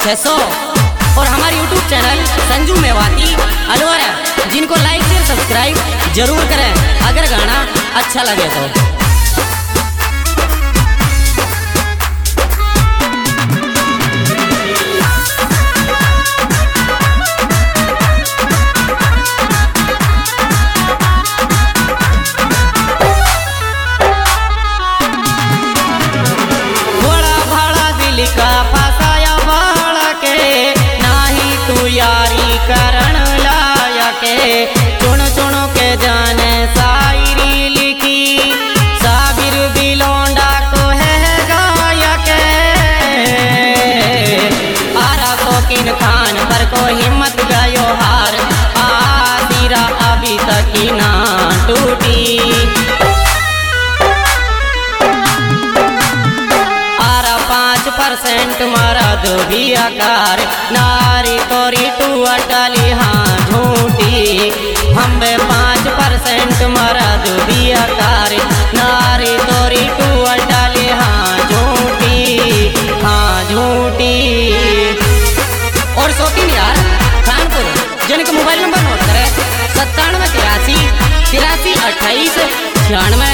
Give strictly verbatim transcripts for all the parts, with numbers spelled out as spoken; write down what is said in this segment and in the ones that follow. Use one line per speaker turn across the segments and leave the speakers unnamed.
छह सौ और हमारे यूट्यूब चैनल संजू मेवाती अलवर है, जिनको लाइक शेयर सब्सक्राइब जरूर करें अगर गाना अच्छा लगे तो।
यारी करण लायके चुन चुन के जाने शायरी लिखी साबिर बिलोंडा को है गायके आरा को किन खान पर को हिम्मत गयो हार आदिरा अभी तक ही ना टूटी आरा पाँच परसेंट मरद भी आकार नारी तोरी टू अटली हाँ झूठी हम पाँच परसेंट मरद भी आकार नारी तोरी टू अटली हाँ झूठी हाँ झूठी।
और शौकीन यार खानपुर जिनके मोबाइल नंबर नोट करें सत्तानवे तिरासी तिरासी अट्ठाईस छियानवे।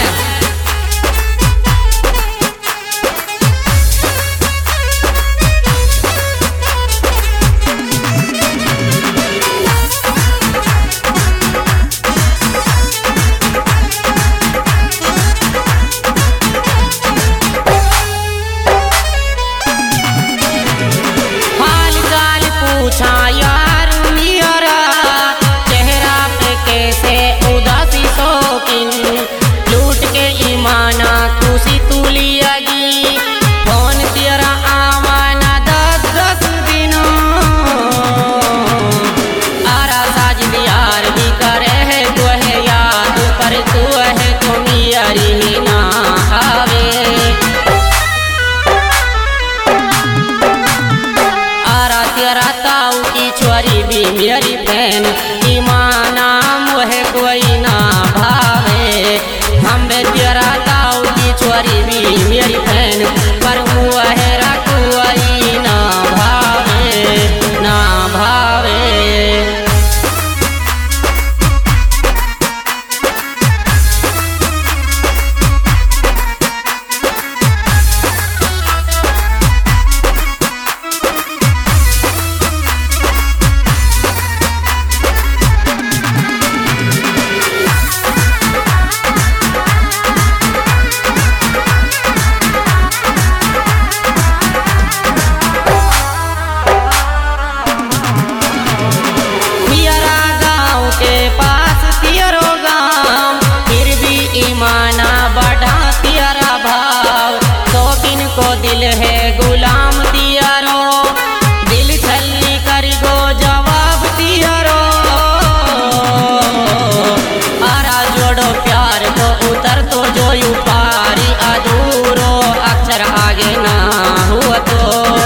पूछा यार मेरा चेहरा पे कैसे उदासी शौकीन लूट के ईमाना खुशी तू लियागी फोन तेरा आवाना दस दस दिनों आरा साजिद यार भी करे है तू है याद पर तू है तुम यारी ना आवे आरा तेरा ताऊ की छोरी भी मेरी बहन ईमाना मोहे कोई ना भावे हम तेरा ताऊ की छोरी भी मेरी बहन पर मुहे कोई ना भावे ना भावे। ईमाना बढ़ा तेरा भाव शौकीन को दिल है गुलाम तियारो दिल छल्ली कर गो जवाब तियारो आरा जोड़ो प्यार को उतर तो जो यू पारी अधूरो अक्षर आगे ना हुआ तो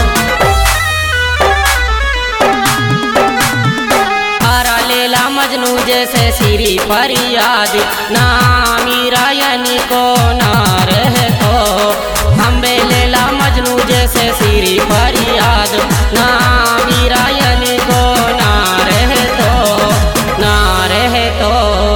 आरा लेला मजनू जैसे सिरी फरियाद ना मीरायनी को ना रहे तो हम लेला मजनू जैसे सिरी फरियाद ना मीरायनी को ना रहे तो ना रहे तो।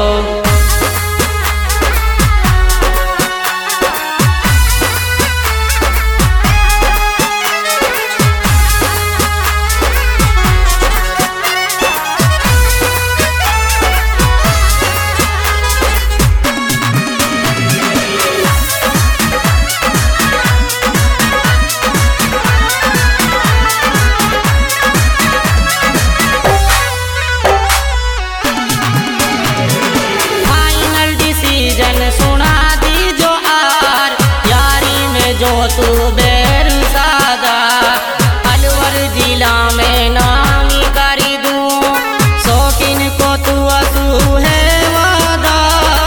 जो तू बेर सादा अलवर जिला में नामी करी दूं शौकीन को तू असू है वादा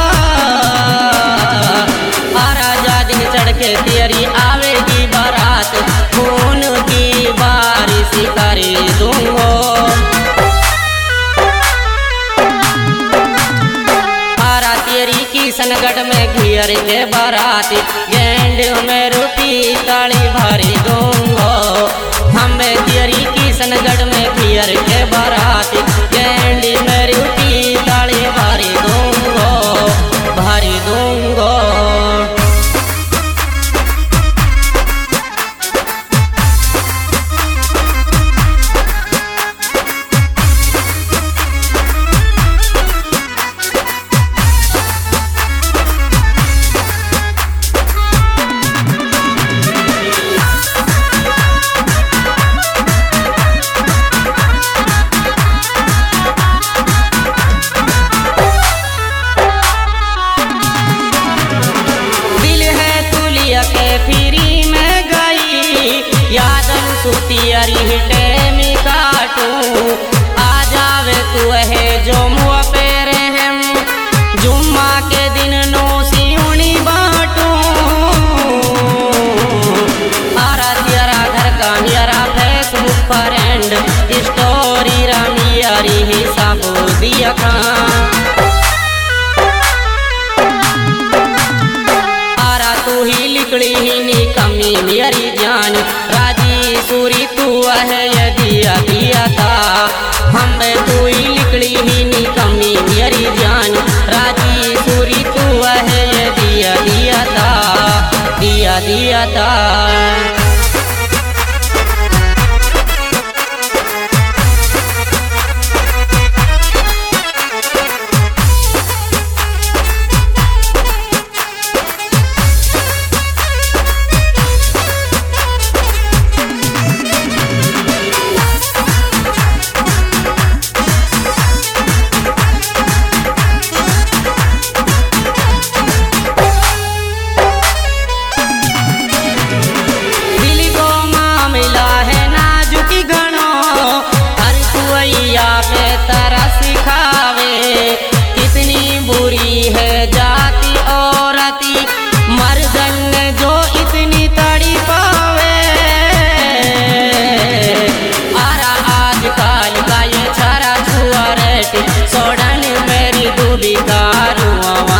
आरा जा दिन चढ़ के तेरी आवेगी बारात खून की बारिश करी दूंगो आरा तेरी किशनगढ़ में घेर के बारात गेंड में रुपी ताली भरी दूंगो हम तेरी की किशनगढ़ में पियर के बाराती कैंडी में रूटी ताली भारी दूंगो भारी दूंगो। फिरी में गई यादन सुतियरी टेमी काटू आ जावे तू है जो मुँह पे रहम जुम्मा के दिन नो सिउनी बाटू आरा तियरा घर का मेरा फेसबुक फ्रेंड स्टोरी रामियारी हिसाब दिया खा लिकड़ी ही नी कमी मेरी जान राजी सूरी तू है दिया दिया था हम तू ही लिकड़ी ही नी कमी मेरी जान राजी सूरी तू है दिया दिया था दिया दिया था। कितनी बुरी है जाति औरती मर्दन जो इतनी तड़ी पावे आरा आज काल का ये छारा छुआ रेटी सोडन मेरी दूधी कारू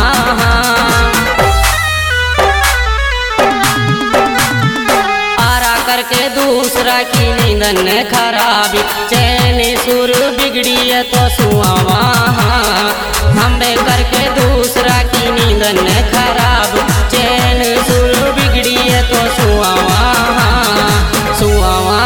आरा करके दूसरा की नींदन खराबी चैन सुर बिगड़ी है तो सुआवा हम करके दूसरा की नींदन खराब चैन सुर बिगड़ी है तो सुआवा सुआवा।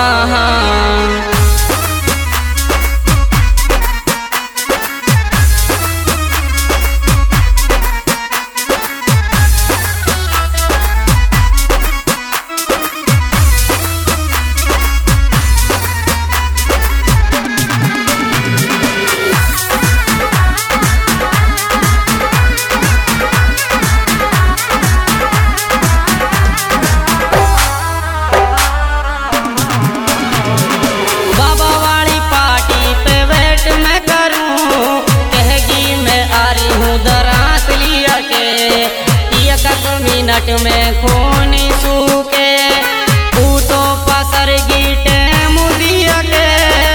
मिनट में खून सूखे ऊ तो पसर गीटे मुदिया के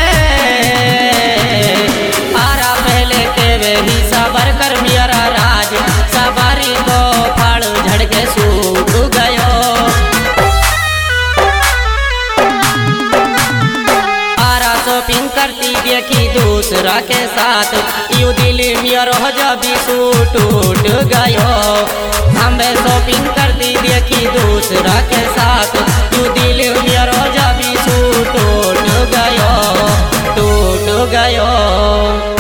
आरा पहले के वे ही सबर कर मेरा राज सवारी को फड़ झड़ के सूख गयो आरा शॉपिंग करती देखी दूसरा के साथ यू दिल मेरा जब टूट गयो हमें शॉपिंग करती देखी दूसरा के साथ तू दिल मेरा जब टूट गयो टूट गयो।